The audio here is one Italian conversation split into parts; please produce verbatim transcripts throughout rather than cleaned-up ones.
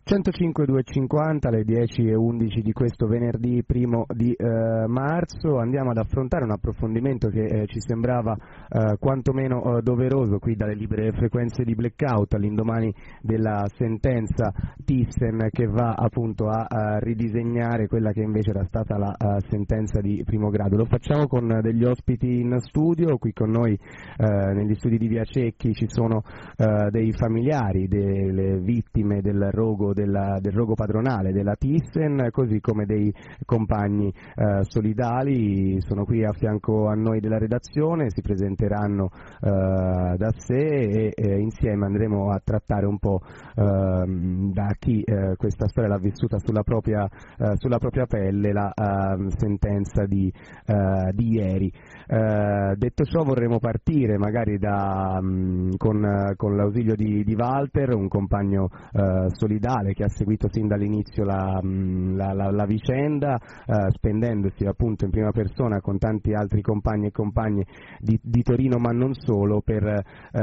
centocinque duecentocinquanta alle dieci e undici di questo venerdì primo di eh, marzo andiamo ad affrontare un approfondimento che eh, ci sembrava eh, quantomeno eh, doveroso qui dalle libere frequenze di Blackout all'indomani della sentenza Thyssen che va appunto a, a ridisegnare quella che invece era stata la uh, sentenza di primo grado. Lo facciamo con degli ospiti in studio, qui con noi eh, negli studi di Via Cecchi ci sono eh, dei familiari delle vittime del rogo Della, del rogo padronale della Thyssen, così come dei compagni eh, solidali. Sono qui a fianco a noi della redazione, si presenteranno eh, da sé e eh, insieme andremo a trattare un po' eh, da chi eh, questa storia l'ha vissuta sulla propria, eh, sulla propria pelle la uh, sentenza di, uh, di ieri. Uh, detto ciò vorremmo partire magari da, um, con, uh, con l'ausilio di, di Walter, un compagno uh, solidale che ha seguito sin dall'inizio la, la, la, la vicenda, eh, spendendosi appunto in prima persona con tanti altri compagni e compagne di, di Torino, ma non solo, per,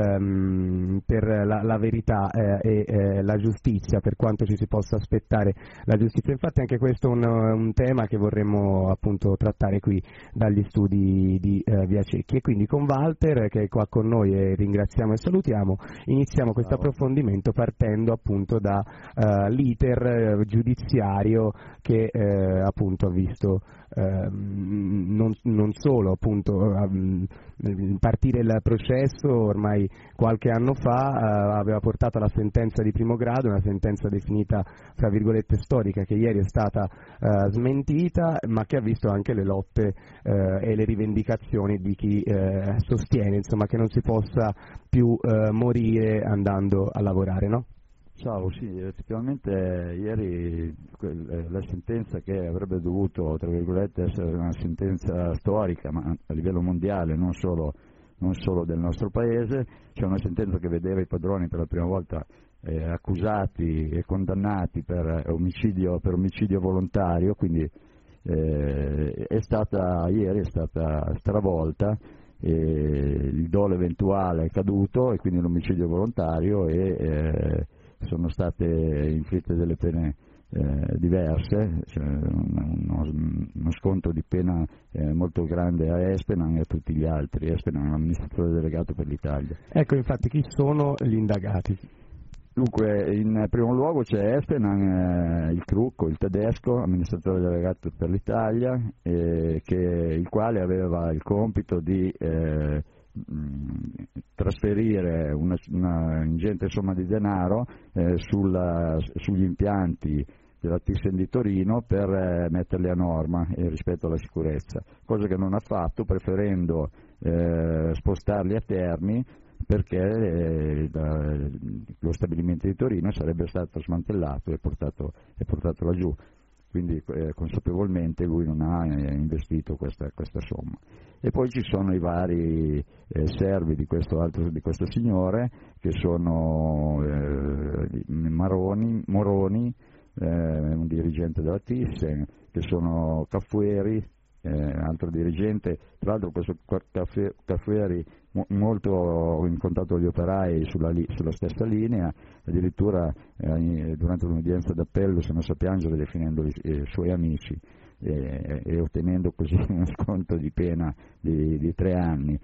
ehm, per la, la verità eh, e eh, la giustizia, per quanto ci si possa aspettare la giustizia. Infatti anche questo è un, un tema che vorremmo appunto trattare qui dagli studi di eh, Via Cecchi, e quindi con Walter che è qua con noi e ringraziamo e salutiamo, iniziamo questo approfondimento partendo appunto da uh, l'iter giudiziario che eh, appunto ha visto eh, non, non solo appunto um, partire il processo ormai qualche anno fa, uh, aveva portato alla sentenza di primo grado, una sentenza definita fra virgolette storica, che ieri è stata uh, smentita, ma che ha visto anche le lotte uh, e le rivendicazioni di chi uh, sostiene insomma che non si possa più uh, morire andando a lavorare, no? Ciao, sì, effettivamente ieri la sentenza che avrebbe dovuto, tra virgolette, essere una sentenza storica, ma a livello mondiale, non solo, non solo del nostro paese, c'è una sentenza che vedeva i padroni per la prima volta eh, accusati e condannati per omicidio, per omicidio volontario, quindi eh, è stata, ieri è stata stravolta, e il dolo eventuale è caduto e quindi l'omicidio volontario e eh, sono state inflitte delle pene eh, diverse, cioè uno, uno sconto di pena eh, molto grande a Espenan e a tutti gli altri. Espenan è l'amministratore delegato per l'Italia. Ecco, infatti chi sono gli indagati? Dunque, in primo luogo c'è Espenan, eh, il Crucco, il tedesco, amministratore delegato per l'Italia, eh, che, il quale aveva il compito di eh, trasferire una, una ingente somma di denaro eh, sulla, sugli impianti della Thyssen di Torino per eh, metterli a norma eh, rispetto alla sicurezza, cosa che non ha fatto, preferendo eh, spostarli a Terni, perché eh, da, lo stabilimento di Torino sarebbe stato smantellato e portato, e portato laggiù. Quindi eh, consapevolmente lui non ha eh, investito questa, questa somma. E poi ci sono i vari eh, servi di questo, altro, di questo signore, che sono eh, Maroni, Moroni, eh, un dirigente della Thyssen, che sono Caffueri, eh, altro dirigente. Tra l'altro questo Caffueri molto in contatto con gli operai sulla, sulla stessa linea, addirittura eh, durante un'udienza d'appello si è messo a piangere definendoli eh, suoi amici eh, e ottenendo così uno sconto di pena di, di tre anni.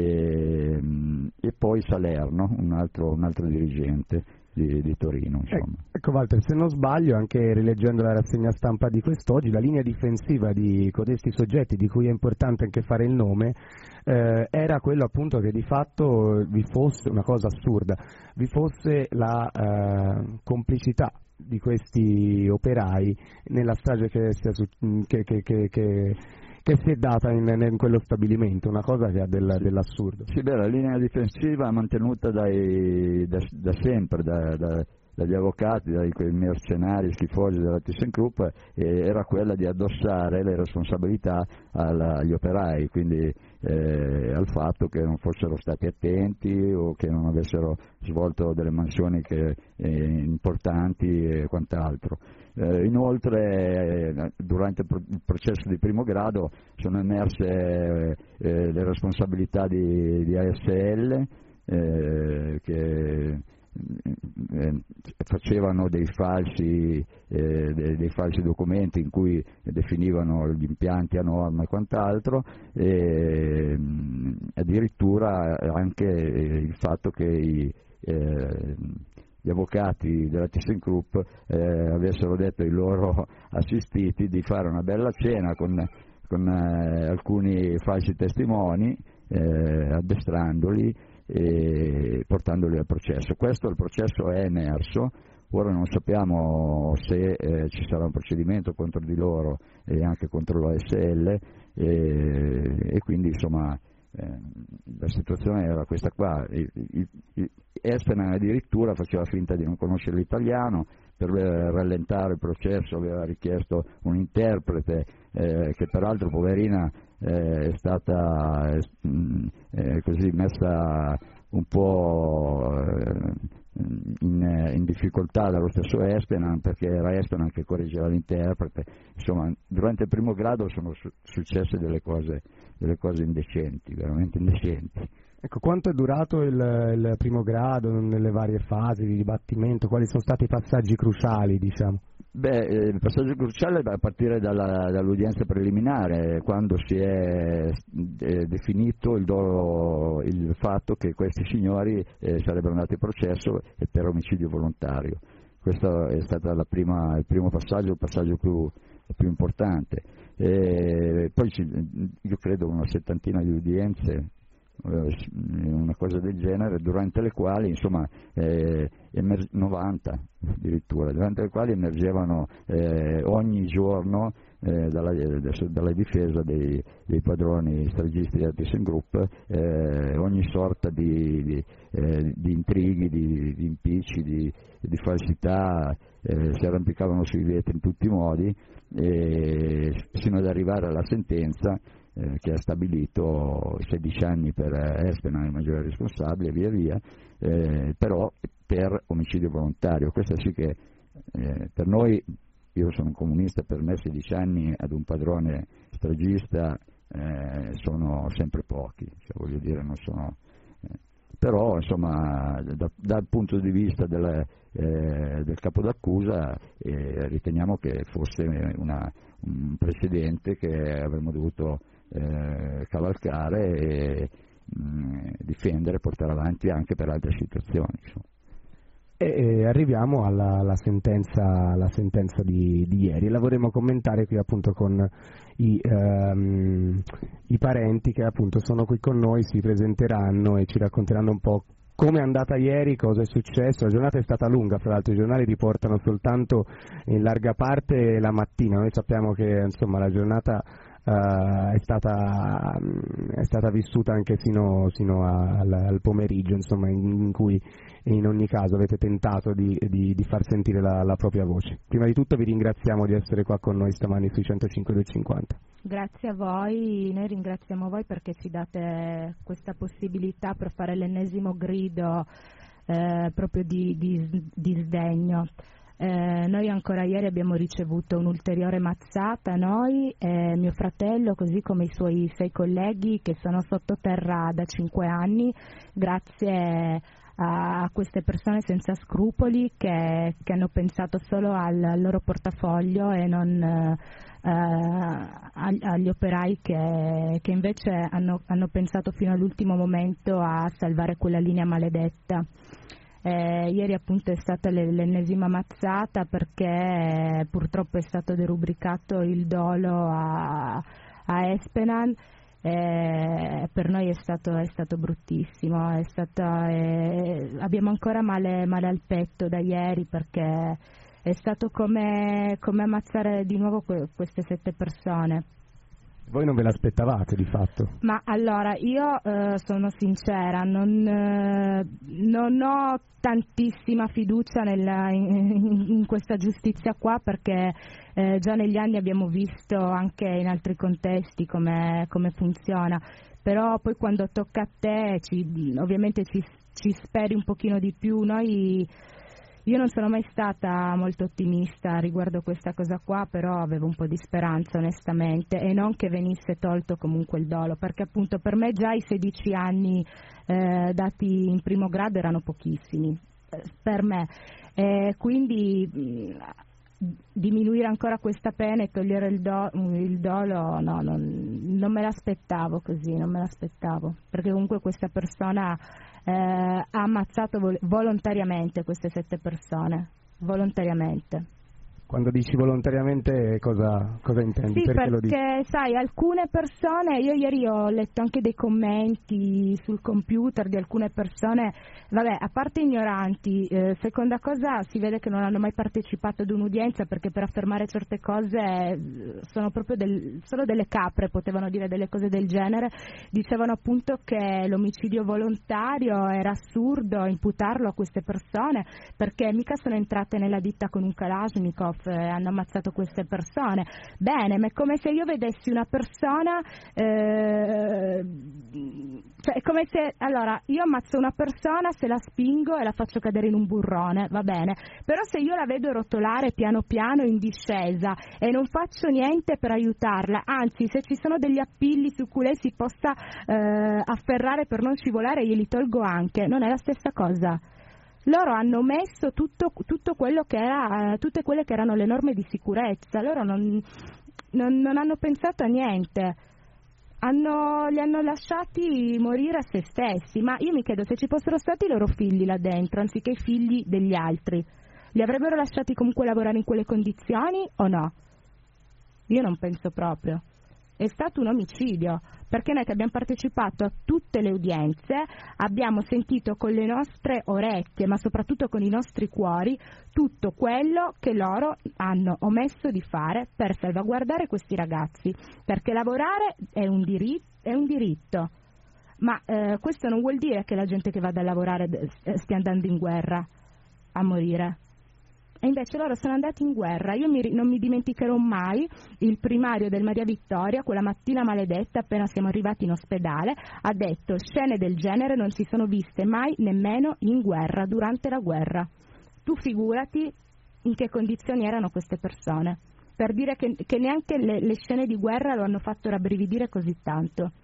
E, e poi Salerno, un altro, un altro dirigente di, di Torino. Insomma. Ecco Walter, se non sbaglio, anche rileggendo la rassegna stampa di quest'oggi, la linea difensiva di codesti soggetti, di cui è importante anche fare il nome, eh, era quello appunto che di fatto vi fosse una cosa assurda, vi fosse la eh, complicità di questi operai nella strage che, sia, che, che, che, che che si è data in, in quello stabilimento, una cosa che ha del, sì. dell'assurdo. Sì, beh, la linea difensiva mantenuta dai, da, da sempre, da, da, dagli avvocati, dai quei mercenari schifosi della ThyssenKrupp, eh, era quella di addossare le responsabilità alla, agli operai, quindi eh, al fatto che non fossero stati attenti o che non avessero svolto delle mansioni che, eh, importanti e quant'altro. Eh, inoltre eh, durante il processo di primo grado sono emerse eh, eh, le responsabilità di, di A S L eh, che eh, facevano dei falsi, eh, dei, dei falsi documenti in cui definivano gli impianti a norma e quant'altro, e addirittura anche il fatto che i, eh, gli avvocati della ThyssenKrupp eh, avessero detto ai loro assistiti di fare una bella cena con, con eh, alcuni falsi testimoni, eh, addestrandoli e portandoli al processo. Questo il processo è emerso, ora non sappiamo se eh, ci sarà un procedimento contro di loro e anche contro l'O S L, e, e quindi insomma eh, la situazione era questa qua. Il, il, il, Espenan addirittura faceva finta di non conoscere l'italiano, per rallentare il processo aveva richiesto un interprete, eh, che peraltro poverina eh, è stata eh, così messa un po' in, in difficoltà dallo stesso Espenan, perché era Espenan che correggeva l'interprete. Insomma, durante il primo grado sono su- successe delle cose, delle cose indecenti, veramente indecenti. Ecco, quanto è durato il, il primo grado nelle varie fasi di dibattimento? Quali sono stati i passaggi cruciali, diciamo? Beh, il passaggio cruciale è a partire dalla, dall'udienza preliminare, quando si è eh, definito il, do, il fatto che questi signori eh, sarebbero andati a processo per omicidio volontario. Questo è stato la prima, il primo passaggio, il passaggio più, più importante. E poi io credo una settantina di udienze, una cosa del genere, durante le quali insomma eh, emer- novanta addirittura, durante le quali emergevano eh, ogni giorno eh, dalla, dalla difesa dei, dei padroni stragisti della ThyssenKrupp eh, ogni sorta di, di, eh, di intrighi, di, di impicci, di, di falsità, eh, si arrampicavano sui vetri in tutti i modi, eh, sino ad arrivare alla sentenza Eh, che ha stabilito sedici anni per Espenan, il maggiore responsabile, e via via, eh, però per omicidio volontario. Questo sì che eh, per noi, io sono un comunista, per me sedici anni ad un padrone stragista eh, sono sempre pochi, cioè, voglio dire, non sono... Eh, però insomma da, dal punto di vista del, eh, del capo d'accusa eh, riteniamo che fosse una, un precedente che avremmo dovuto eh, cavalcare e mh, difendere, portare avanti anche per altre situazioni, insomma. E, e arriviamo alla, alla sentenza, alla sentenza di, di ieri. La vorremmo commentare qui appunto con i, ehm, i parenti che appunto sono qui con noi, si presenteranno e ci racconteranno un po' come è andata ieri, cosa è successo. La giornata è stata lunga, fra l'altro i giornali riportano soltanto in larga parte la mattina. Noi sappiamo che insomma la giornata Uh, è, stata, è stata vissuta anche fino, fino a, al, al pomeriggio, insomma, in, in cui in ogni caso avete tentato di, di, di far sentire la, la propria voce. Prima di tutto vi ringraziamo di essere qua con noi stamani sui centocinque duecentocinquanta. Grazie a voi, noi ringraziamo voi perché ci date questa possibilità per fare l'ennesimo grido eh, proprio di, di, di sdegno. Eh, noi ancora ieri abbiamo ricevuto un'ulteriore mazzata, noi e mio fratello, così come i suoi sei colleghi che sono sottoterra da cinque anni, grazie a queste persone senza scrupoli che, che hanno pensato solo al, al loro portafoglio e non eh, agli operai che, che invece hanno, hanno pensato fino all'ultimo momento a salvare quella linea maledetta. Eh, ieri appunto è stata l'ennesima mazzata perché eh, purtroppo è stato derubricato il dolo a, a Espenan. Eh, per noi è stato, è stato bruttissimo, è stato, eh, abbiamo ancora male, male al petto da ieri perché è stato come, come ammazzare di nuovo que- queste sette persone. Voi non ve l'aspettavate di fatto? Ma allora, io eh, sono sincera, non, eh, non ho tantissima fiducia nella, in, in questa giustizia qua perché eh, già negli anni abbiamo visto anche in altri contesti come, come funziona, però poi quando tocca a te ci, ovviamente ci, ci speri un pochino di più. Noi... Io non sono mai stata molto ottimista riguardo questa cosa qua, però avevo un po' di speranza onestamente e non che venisse tolto comunque il dolo, perché appunto per me già i sedici anni eh, dati in primo grado erano pochissimi per me. Eh, quindi mh, diminuire ancora questa pena e togliere il, do, il dolo, no, non, non me l'aspettavo così, non me l'aspettavo, perché comunque questa persona eh, ha ammazzato vol- volontariamente queste sette persone, volontariamente. Quando dici volontariamente cosa, cosa intendi? Sì, perché, perché lo dici? sai, alcune persone, io ieri ho letto anche dei commenti sul computer di alcune persone, vabbè, a parte ignoranti, eh, seconda cosa si vede che non hanno mai partecipato ad un'udienza, perché per affermare certe cose eh, sono proprio del, solo delle capre, potevano dire delle cose del genere. Dicevano appunto che l'omicidio volontario era assurdo imputarlo a queste persone, perché mica sono entrate nella ditta con un Kalashnikov, hanno ammazzato queste persone. Bene, ma è come se io vedessi una persona, eh, cioè è come se, allora, io ammazzo una persona, se la spingo e la faccio cadere in un burrone, va bene, però se io la vedo rotolare piano piano in discesa e non faccio niente per aiutarla, anzi se ci sono degli appilli su cui lei si possa eh, afferrare per non scivolare, glieli tolgo anche, non è la stessa cosa. Loro hanno messo tutto, tutto quello che era, tutte quelle che erano le norme di sicurezza, loro non, non, non hanno pensato a niente, hanno, li hanno lasciati morire a se stessi, ma io mi chiedo se ci fossero stati i loro figli là dentro, anziché i figli degli altri, li avrebbero lasciati comunque lavorare in quelle condizioni o no? Io non penso proprio. È stato un omicidio, perché noi che abbiamo partecipato a tutte le udienze abbiamo sentito con le nostre orecchie, ma soprattutto con i nostri cuori, tutto quello che loro hanno omesso di fare per salvaguardare questi ragazzi, perché lavorare è un diritto, è un diritto. Ma eh, questo non vuol dire che la gente che vada a lavorare stia andando in guerra a morire. E invece loro sono andati in guerra. Io mi, non mi dimenticherò mai il primario del Maria Vittoria, quella mattina maledetta, appena siamo arrivati in ospedale, ha detto: scene del genere non si sono viste mai nemmeno in guerra, durante la guerra. Tu figurati in che condizioni erano queste persone, per dire che, che neanche le, le scene di guerra lo hanno fatto rabbrividire così tanto.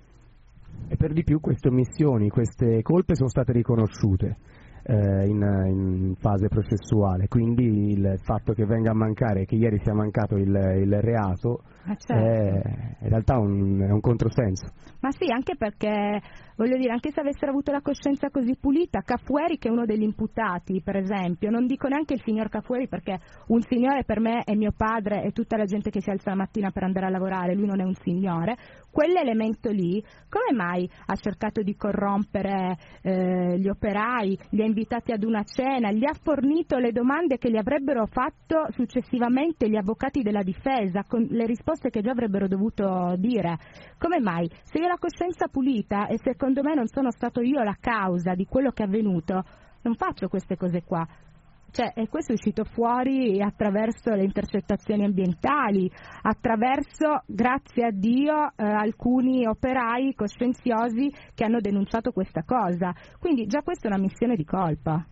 E per di più queste omissioni, queste colpe sono state riconosciute eh, in, in fase processuale, quindi il fatto che venga a mancare, che ieri sia mancato il, il reato, ah, certo. è in realtà un, è un controsenso. Ma sì, anche perché, voglio dire, anche se avessero avuto la coscienza così pulita, Cafueri, che è uno degli imputati, per esempio, non dico neanche il signor Cafueri, perché un signore per me è mio padre e tutta la gente che si alza la mattina per andare a lavorare, lui non è un signore, quell'elemento lì, come mai ha cercato di corrompere eh, gli operai, li ha invitati ad una cena, gli ha fornito le domande che gli avrebbero fatto successivamente gli avvocati della difesa, con le risposte che già avrebbero dovuto dire? Come mai? Se io ho la coscienza pulita e secondo me non sono stato io la causa di quello che è avvenuto, non faccio queste cose qua. Cioè, e questo è uscito fuori attraverso le intercettazioni ambientali, attraverso, grazie a Dio, eh, alcuni operai coscienziosi che hanno denunciato questa cosa. Quindi già questa è una missione di colpa.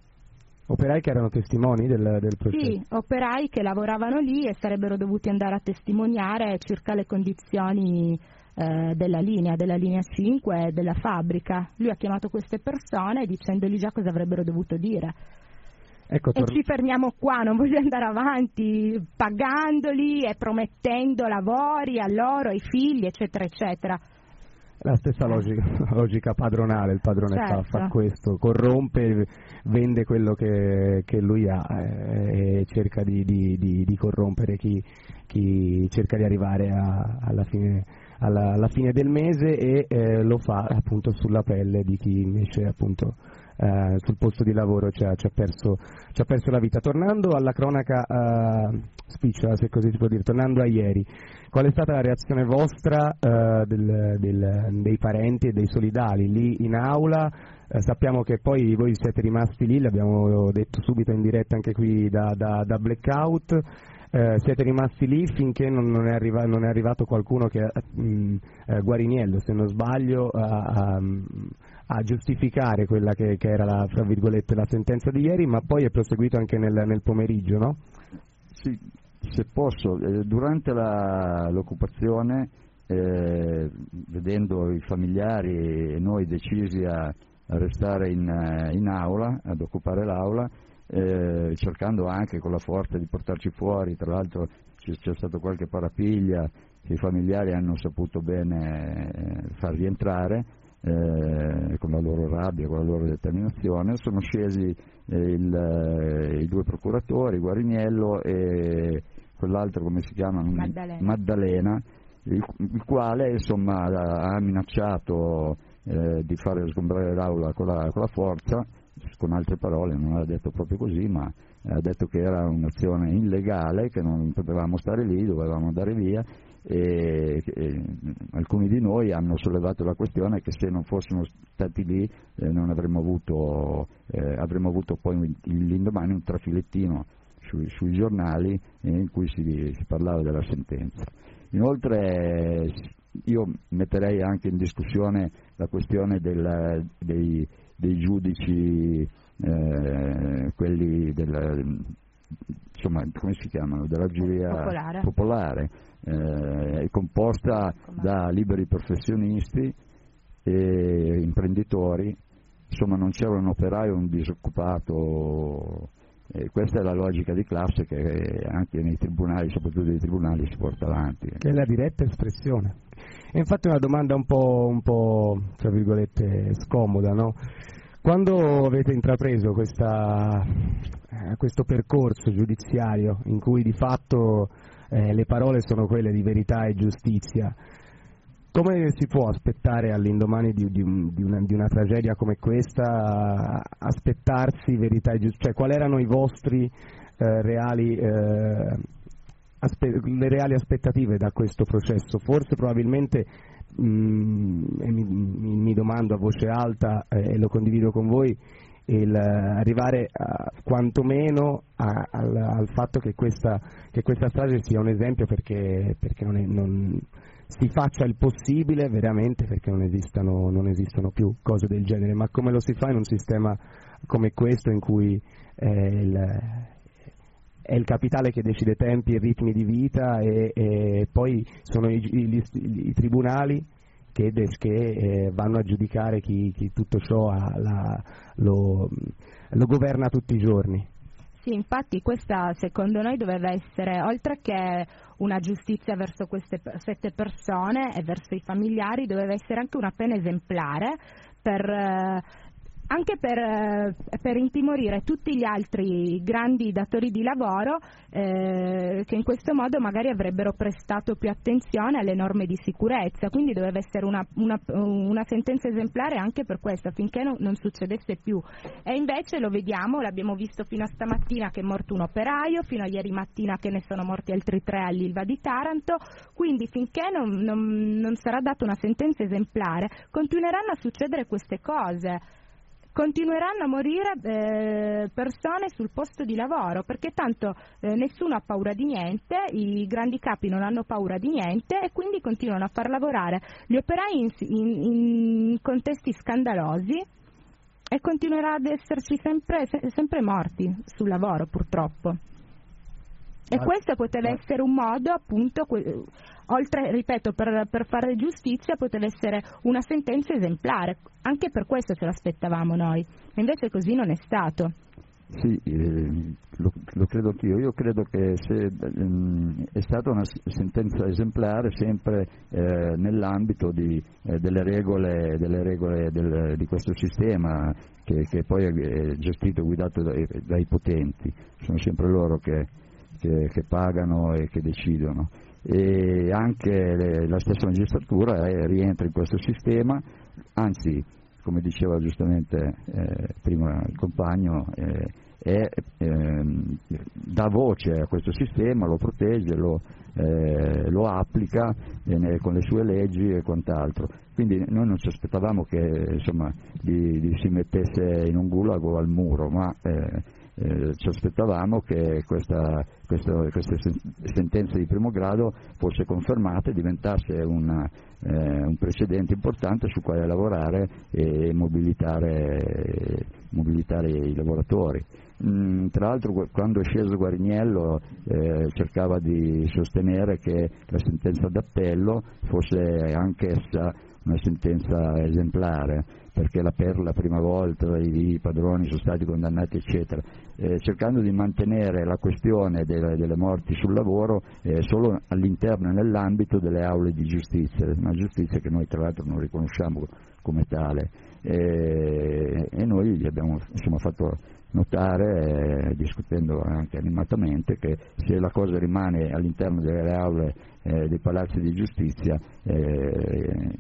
Operai che erano testimoni del, del processo? Sì, operai che lavoravano lì e sarebbero dovuti andare a testimoniare circa le condizioni eh, della linea, della linea cinque e della fabbrica. Lui ha chiamato queste persone dicendogli già cosa avrebbero dovuto dire. Ecco, tor- e ci fermiamo qua, non voglio andare avanti pagandoli e promettendo lavori a loro, ai figli, eccetera, eccetera. La stessa logica, logica padronale, il padrone certo. fa, fa questo, corrompe, vende quello che, che lui ha eh, e cerca di, di, di, di corrompere chi, chi cerca di arrivare a, alla, fine, alla, alla fine del mese e eh, lo fa appunto sulla pelle di chi invece appunto Uh, sul posto di lavoro ci ha, ci ha, perso, ci ha perso la vita. Tornando alla cronaca uh, spicciola, se così si può dire, tornando a ieri, qual è stata la reazione vostra uh, del, del, dei parenti e dei solidali lì in aula? Uh, sappiamo che poi voi siete rimasti lì, l'abbiamo detto subito in diretta anche qui da, da, da Blackout. Uh, siete rimasti lì finché non, non, è, arriva, non è arrivato qualcuno che uh, uh, Guariniello, se non sbaglio, uh, um, a giustificare quella che, che era la, fra virgolette, la sentenza di ieri, ma poi è proseguito anche nel, nel pomeriggio, no? Sì, se posso, eh, durante la, l'occupazione, eh, vedendo i familiari e noi decisi a, a restare in, in aula, ad occupare l'aula, eh, cercando anche con la forza di portarci fuori. Tra l'altro c'è, c'è stato qualche parapiglia che i familiari hanno saputo bene far rientrare, eh, con la loro rabbia, con la loro determinazione. Sono scesi eh, il, eh, i due procuratori, Guariniello e quell'altro, come si chiama? Maddalena, Maddalena il, il quale insomma ha minacciato eh, di fare sgombrare l'aula con la, con la forza. Con altre parole, non ha detto proprio così, ma ha detto che era un'azione illegale, che non potevamo stare lì, dovevamo andare via, e, e alcuni di noi hanno sollevato la questione che se non fossimo stati lì eh, non avremmo avuto, eh, avremmo avuto poi l'indomani un trafilettino sui, sui giornali in cui si, si parlava della sentenza. Inoltre io metterei anche in discussione la questione del, dei dei giudici, eh, quelli del, insomma, come si chiamano, della giuria popolare, popolare eh, è composta Com'è? da liberi professionisti e imprenditori, insomma non c'era un operaio, un disoccupato. E questa è la logica di classe che anche nei tribunali, soprattutto nei tribunali, si porta avanti. Che è la diretta espressione. E infatti è una domanda un po', un po' tra virgolette scomoda, no? Quando avete intrapreso questa, eh, questo percorso giudiziario in cui di fatto eh, le parole sono quelle di verità e giustizia, come si può aspettare all'indomani di, di, un, di, una, di una tragedia come questa, aspettarsi verità e giustizia? Cioè, quali erano i vostri eh, reali, eh, aspe- le reali aspettative da questo processo? Forse probabilmente, mh, e mi, mi, mi domando a voce alta eh, e lo condivido con voi, il arrivare a, quantomeno a, al, al fatto che questa, che questa strage sia un esempio, perché, perché non, è, non si faccia il possibile veramente, perché non esistano, non esistono più cose del genere, ma come lo si fa in un sistema come questo in cui eh, il, è il capitale che decide tempi e ritmi di vita, e, e poi sono i, i, i tribunali che, che eh, vanno a giudicare chi, chi tutto ciò ha, la, lo, lo governa tutti i giorni. Sì, infatti questa secondo noi doveva essere, oltre che una giustizia verso queste sette persone e verso i familiari, doveva essere anche una pena esemplare per... Eh, anche per, per intimorire tutti gli altri grandi datori di lavoro eh, che in questo modo magari avrebbero prestato più attenzione alle norme di sicurezza. Quindi doveva essere una, una, una sentenza esemplare anche per questo, affinché non, non succedesse più. E invece lo vediamo, l'abbiamo visto fino a stamattina che è morto un operaio, fino a ieri mattina che ne sono morti altri tre all'Ilva di Taranto. Quindi finché non, non, non sarà data una sentenza esemplare continueranno a succedere queste cose. Continueranno a morire eh, persone sul posto di lavoro, perché tanto eh, nessuno ha paura di niente, i grandi capi non hanno paura di niente e quindi continuano a far lavorare gli operai in, in, in contesti scandalosi e continuerà ad esserci sempre, se, sempre morti sul lavoro, purtroppo. E questo poteva essere un modo, appunto, que- oltre, ripeto, per, per fare giustizia, poteva essere una sentenza esemplare. Anche per questo ce l'aspettavamo noi. E invece così non è stato. Sì, eh, lo, lo credo anch'io. Io credo che se, ehm, è stata una sentenza esemplare sempre eh, nell'ambito di, eh, delle regole, delle regole del, di questo sistema che, che poi è gestito e guidato dai, dai potenti. Sono sempre loro che Che, che pagano e che decidono, e anche le, la stessa magistratura eh, rientra in questo sistema, anzi, come diceva giustamente eh, prima il compagno, eh, è, ehm, dà voce a questo sistema, lo protegge, lo, eh, lo applica eh, con le sue leggi e quant'altro. Quindi noi non ci aspettavamo che insomma di, di si mettesse in un gulago al muro, ma eh, Eh, ci aspettavamo che questa, questa, queste sentenze di primo grado fosse confermata e diventasse una, eh, un precedente importante su quale lavorare e mobilitare, mobilitare i lavoratori. Mm, tra l'altro quando è sceso Guariniello eh, cercava di sostenere che la sentenza d'appello fosse anch'essa una sentenza esemplare, perché la per la prima volta i, i padroni sono stati condannati eccetera, eh, cercando di mantenere la questione delle, delle morti sul lavoro eh, solo all'interno e nell'ambito delle aule di giustizia, una giustizia che noi tra l'altro non riconosciamo come tale, e, e noi gli abbiamo insomma fatto notare, eh, discutendo anche animatamente, che se la cosa rimane all'interno delle aule eh, dei palazzi di giustizia eh,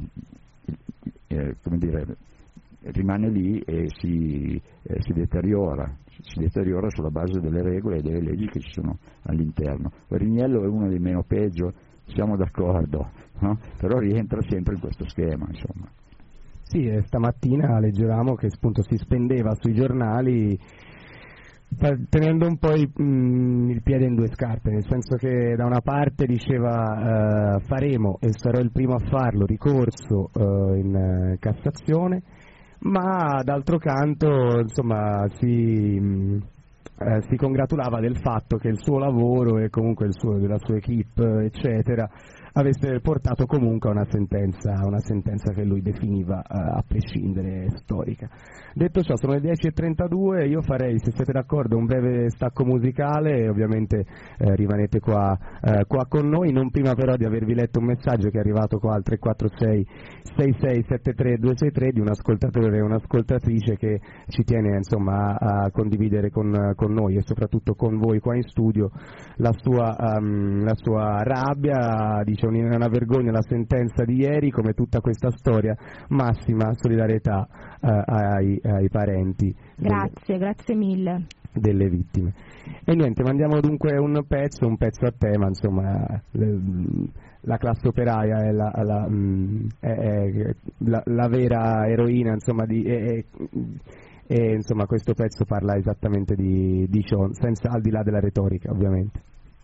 eh, come dire, rimane lì e si, eh, si deteriora si deteriora sulla base delle regole e delle leggi che ci sono all'interno. Rignello è uno dei meno peggio, siamo d'accordo, no? Però rientra sempre in questo schema, insomma. Sì, e stamattina leggevamo che appunto si spendeva sui giornali tenendo un po' il, mh, il piede in due scarpe, nel senso che da una parte diceva eh, faremo, e sarò il primo a farlo, ricorso eh, in eh, Cassazione, ma d'altro canto insomma si, mh, eh, si congratulava del fatto che il suo lavoro e comunque il suo, della sua equipe eccetera avesse portato comunque a una sentenza, una sentenza che lui definiva eh, a prescindere storica. Detto ciò, sono le dieci e trentadue, io farei, se siete d'accordo, un breve stacco musicale e ovviamente eh, rimanete qua, eh, qua con noi, non prima però di avervi letto un messaggio che è arrivato qua al tre quattro sei sei sei sette tre due sei tre di un ascoltatore e un'ascoltatrice che ci tiene insomma a, a condividere con, con noi e soprattutto con voi qua in studio la sua, um, la sua rabbia. Dice: è una vergogna la sentenza di ieri, come tutta questa storia, massima solidarietà eh, ai, ai parenti. Grazie, delle, grazie mille. Delle vittime. E niente, mandiamo dunque un pezzo, un pezzo a tema, insomma, le, la classe operaia è la, la, è, è la, la vera eroina, insomma, di, è, e insomma questo pezzo parla esattamente di, di ciò, senza, al di là della retorica, ovviamente.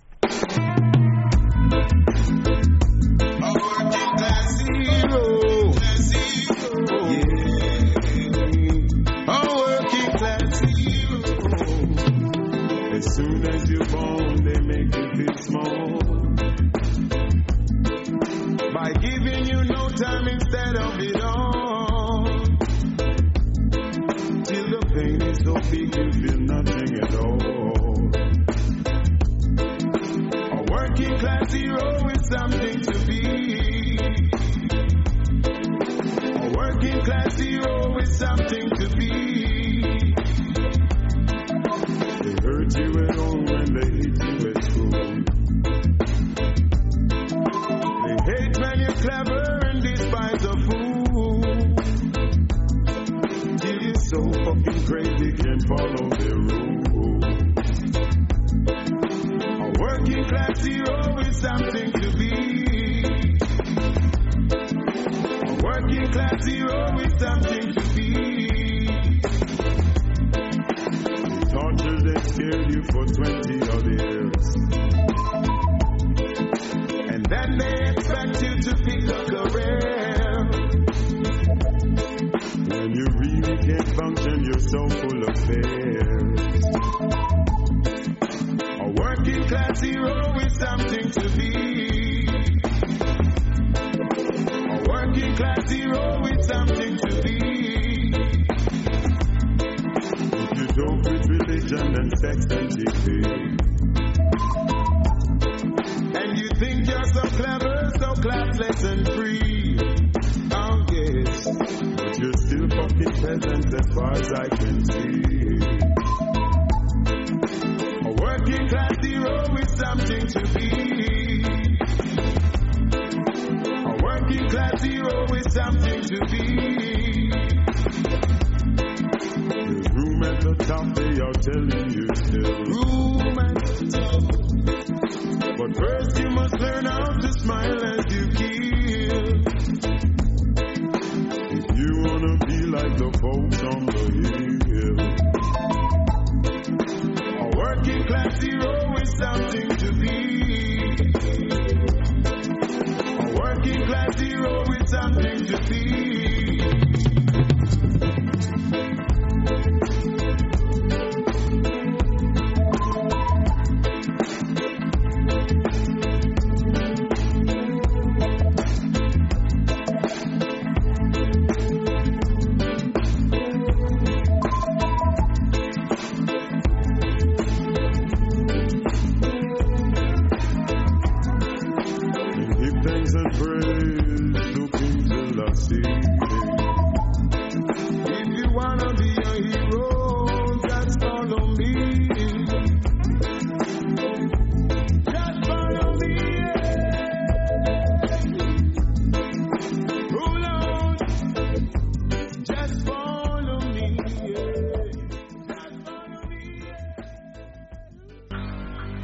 As soon as you're born, they make you feel small by giving you no time instead of it all. Till the pain is so big you feel nothing at all. A working class hero is something to be. A working class hero is something to be. They hurt you at home and they hate you at school. They hate when you're clever and despise a fool. Till you're so fucking crazy can't follow their rules. A working class hero is something to be. A working class hero is something to be. Torture they scared you for twenty odd years, and then they expect you to pick a career. When you really can't function, you're so full of fears. A working class hero is something to be. A working class hero is something to be. Don't with religion and sex and T V. And you think you're so clever, so classless and free. Oh yes, but you're still fucking peasants as far as I can see. A working class hero is something to be. A working class hero is something to be. At the top they are telling you still room at the top. But first you must learn how to smile as you kill. If you wanna be like the folks on the hill. A working class hero is something to be. A working class hero is something to be. see.